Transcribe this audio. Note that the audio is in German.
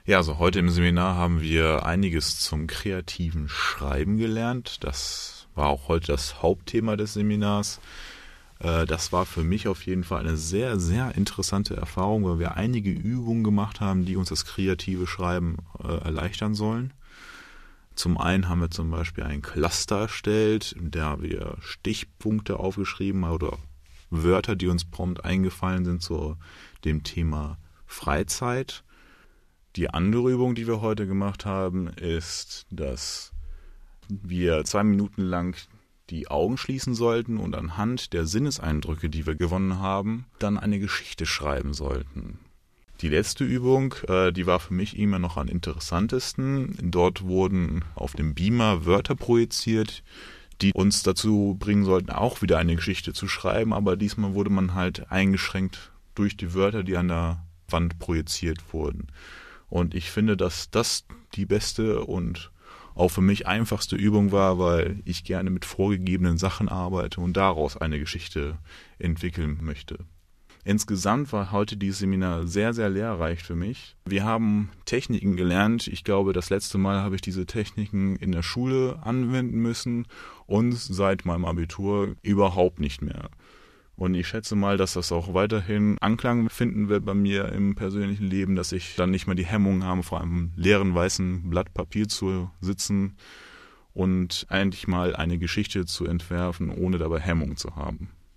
Ja, also heute im Seminar haben wir einiges zum kreativen Schreiben gelernt. Das war auch heute das Hauptthema des Seminars. Das war für mich auf jeden Fall eine sehr, sehr interessante Erfahrung, weil wir einige Übungen gemacht haben, die uns das kreative Schreiben erleichtern sollen. Zum einen haben wir zum Beispiel ein Cluster erstellt, in der wir Stichpunkte aufgeschrieben haben oder Wörter, die uns prompt eingefallen sind zu dem Thema Freizeit. Die andere Übung, die wir heute gemacht haben, ist, dass wir 2 Minuten lang die Augen schließen sollten und anhand der Sinneseindrücke, die wir gewonnen haben, dann eine Geschichte schreiben sollten. Die letzte Übung, die war für mich immer noch am interessantesten. Dort wurden auf dem Beamer Wörter projiziert, die uns dazu bringen sollten, auch wieder eine Geschichte zu schreiben, aber diesmal wurde man halt eingeschränkt durch die Wörter, die an der Wand projiziert wurden. Und ich finde, dass das die beste und auch für mich einfachste Übung war, weil ich gerne mit vorgegebenen Sachen arbeite und daraus eine Geschichte entwickeln möchte. Insgesamt war heute dieses Seminar sehr, sehr lehrreich für mich. Wir haben Techniken gelernt. Ich glaube, das letzte Mal habe ich diese Techniken in der Schule anwenden müssen und seit meinem Abitur überhaupt nicht mehr. Und ich schätze mal, dass das auch weiterhin Anklang finden wird bei mir im persönlichen Leben, dass ich dann nicht mehr die Hemmung habe, vor einem leeren weißen Blatt Papier zu sitzen und eigentlich mal eine Geschichte zu entwerfen, ohne dabei Hemmung zu haben.